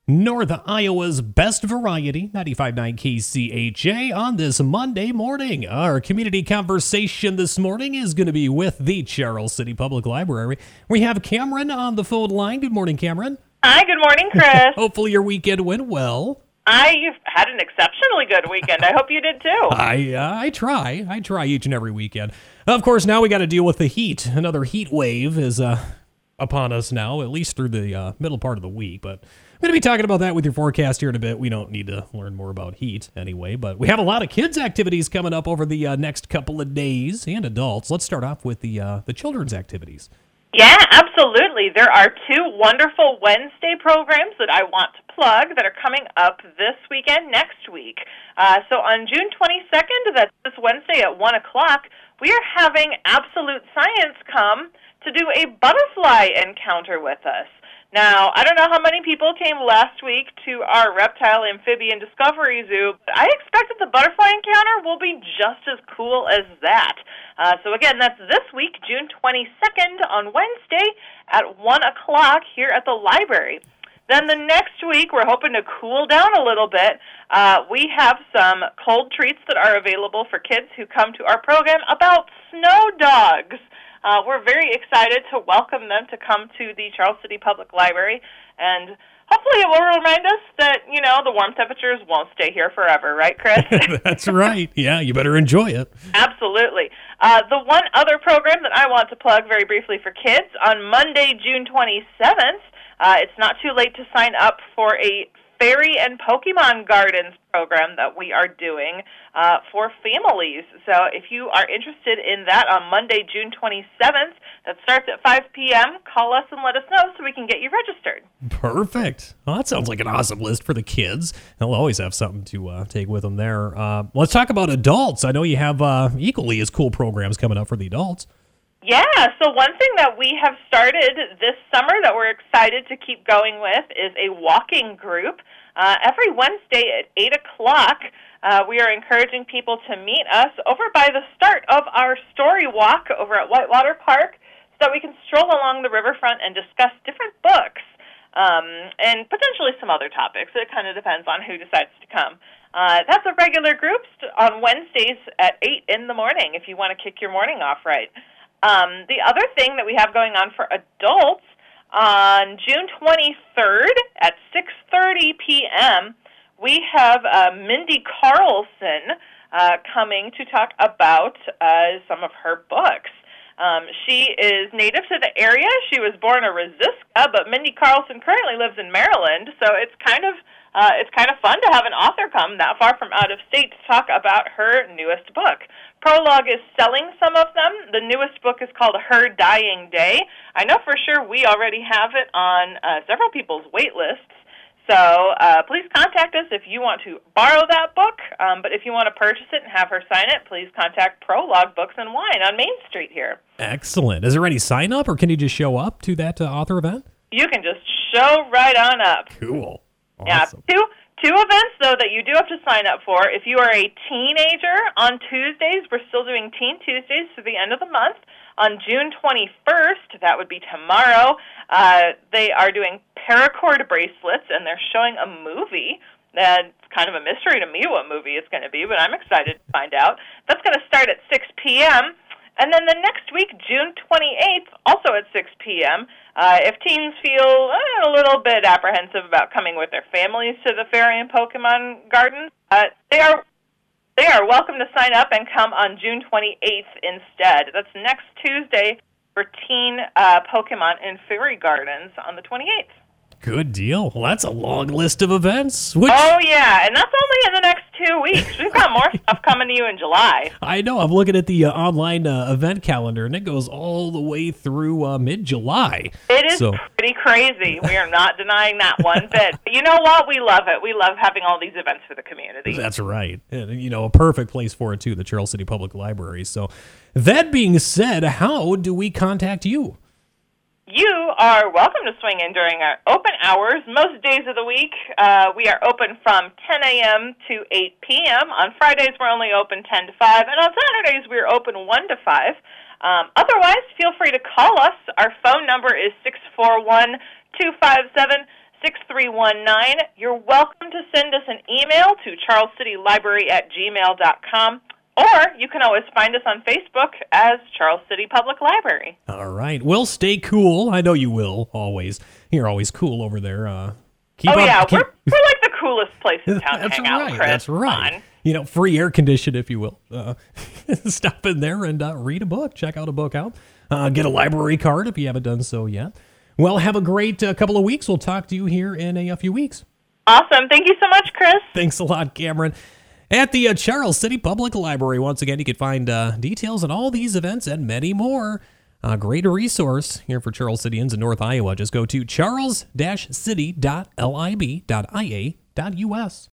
North Iowa's best variety, 95.9 KCHA, on this Monday morning. Our community conversation this morning is going to be with the Charles City Public Library. We have Cameron on the phone line. Good morning, Cameron. Hi, good morning, Chris. Hopefully your weekend went well. I had an exceptionally good weekend. I hope you did too. I try each and every weekend. Of course, now we got to deal with the heat. Another heat wave is upon us now, at least through the middle part of the week, but I'm going to be talking about that with your forecast here in a bit. We don't need to learn more about heat anyway, but we have a lot of kids' activities coming up over the next couple of days, and adults. Let's start off with the children's activities. Yeah, absolutely. There are two wonderful Wednesday programs that I want to plug that are coming up this weekend, next week. So on June 22nd, that's this Wednesday at 1 o'clock, we are having Absolute Science come to do a butterfly encounter with us. Now, I don't know how many people came last week to our Reptile Amphibian Discovery Zoo, but I expect that the butterfly encounter will be just as cool as that. So again, that's this week, June 22nd on Wednesday at 1 o'clock here at the library. Then the next week, we're hoping to cool down a little bit. We have some cold treats that are available for kids who come to our program about snow dogs. We're very excited to welcome them to come to the Charles City Public Library, and hopefully it will remind us that, the warm temperatures won't stay here forever, right, Chris? That's right. Yeah, you better enjoy it. Absolutely. The one other program that I want to plug very briefly for kids, on Monday, June 27th, it's not too late to sign up for a Fairy and Pokemon Gardens program that we are doing for families. So if you are interested in that on Monday, June 27th, that starts at 5 p.m., call us and let us know so we can get you registered. Perfect. Well, that sounds like an awesome list for the kids. They'll always have something to take with them there. Let's talk about adults. I know you have equally as cool programs coming up for the adults. Yeah, so one thing that we have started this summer that we're excited to keep going with is a walking group. Every Wednesday at 8 o'clock, we are encouraging people to meet us over by the start of our story walk over at Whitewater Park so that we can stroll along the riverfront and discuss different books and potentially some other topics. It kind of depends on who decides to come. That's a regular group on Wednesdays at 8 in the morning if you want to kick your morning off right. The other thing that we have going on for adults, on June 23rd at 6:30 p.m., we have Mindy Carlson coming to talk about some of her books. She is native to the area. She was born a Resiska, but Mindy Carlson currently lives in Maryland, so it's kind of fun to have an author come that far from out of state to talk about her newest book. Prologue is selling some of them. The newest book is called Her Dying Day. I know for sure we already have it on several people's wait lists. So please contact us if you want to borrow that book. But if you want to purchase it and have her sign it, please contact Prologue Books and Wine on Main Street here. Excellent. Is there any sign up, or can you just show up to that author event? You can just show right on up. Cool. Awesome. Yeah, two events, though, that you do have to sign up for. If you are a teenager, on Tuesdays, we're still doing Teen Tuesdays through the end of the month. On June 21st, that would be tomorrow, they are doing paracord bracelets, and they're showing a movie. That's kind of a mystery to me what movie it's going to be, but I'm excited to find out. That's going to start at 6 p.m., and then the next week, June 28th, also at 6 p.m., if teens feel a little bit apprehensive about coming with their families to the Fairy and Pokemon Gardens, they are welcome to sign up and come on June 28th instead. That's next Tuesday for teen Pokemon and Fairy Gardens on the 28th. Good deal. Well, that's a long list of events. Oh, yeah, and that's only in the next 2 weeks. We've got more stuff coming to you in July. I know. I'm looking at the online event calendar, and it goes all the way through mid-July. It is pretty crazy. We are not denying that one bit. But you know what? We love it. We love having all these events for the community. That's right. And, a perfect place for it, too, the Charles City Public Library. So that being said, how do we contact you? You are welcome to swing in during our open hours. Most days of the week, we are open from 10 a.m. to 8 p.m. On Fridays, we're only open 10 to 5. And on Saturdays, we're open 1 to 5. Otherwise, feel free to call us. Our phone number is 641-257 6319. You're welcome to send us an email to charlescitylibrary@gmail.com, or you can always find us on Facebook as Charles City Public Library. All right. Well, stay cool. I know you will, always. You're always cool over there. We're like the coolest place in town to That's hang out, right. Chris. That's right. Fun. You know, free air condition, if you will. Stop in there and read a book. Check out a book out. Get a library card if you haven't done so yet. Well, have a great couple of weeks. We'll talk to you here in a few weeks. Awesome. Thank you so much, Chris. Thanks a lot, Cameron. At the Charles City Public Library, once again, you can find details on all these events and many more. Great resource here for Charles Cityans in North Iowa. Just go to charles-city.lib.ia.us.